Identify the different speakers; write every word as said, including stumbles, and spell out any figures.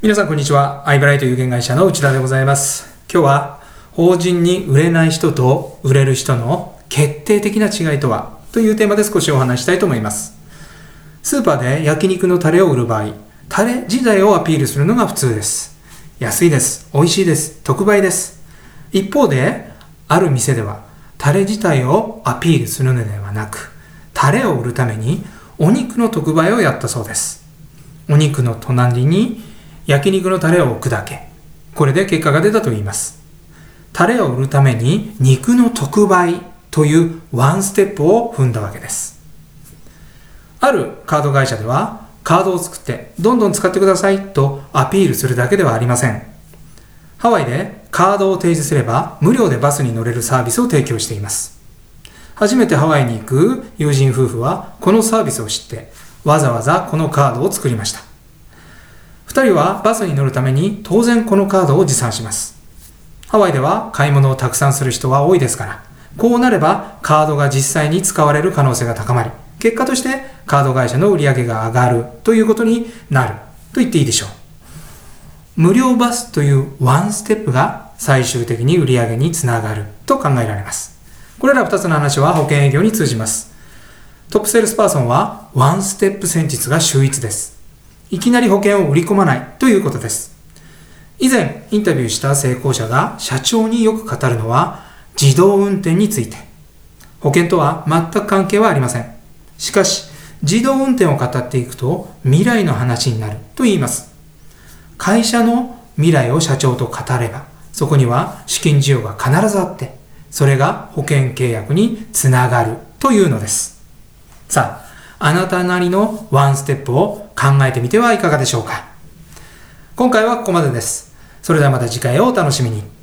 Speaker 1: 皆さんこんにちは。アイブライト有限会社の内田でございます。今日は法人に売れない人と売れる人の決定的な違いとはというテーマで少しお話したいと思います。スーパーで焼肉のタレを売る場合、タレ自体をアピールするのが普通です。安いです。美味しいです。特売です。一方で、ある店ではタレ自体をアピールするのではなく、タレを売るためにお肉の特売をやったそうです。お肉の隣に焼肉のタレを置くだけ。これで結果が出たと言います。タレを売るために肉の特売というワンステップを踏んだわけです。あるカード会社ではカードを作ってどんどん使ってくださいとアピールするだけではありません。ハワイでカードを提示すれば無料でバスに乗れるサービスを提供しています。初めてハワイに行く友人夫婦はこのサービスを知ってわざわざこのカードを作りました。二人はバスに乗るために当然このカードを持参します。ハワイでは買い物をたくさんする人は多いですから、こうなればカードが実際に使われる可能性が高まり、結果としてカード会社の売り上げが上がるということになると言っていいでしょう。無料バスというワンステップが最終的に売り上げにつながると考えられます。これらふたつの話は保険営業に通じます。トップセールスパーソンはワンステップ戦術が秀逸です。いきなり保険を売り込まないということです。以前インタビューした成功者が社長によく語るのは自動運転について。保険とは全く関係はありません。しかし自動運転を語っていくと未来の話になると言います。会社の未来を社長と語れば、そこには資金需要が必ずあって、それが保険契約につながるというのです。さあ、あなたなりのワンステップを考えてみてはいかがでしょうか。今回はここまでです。それではまた次回をお楽しみに。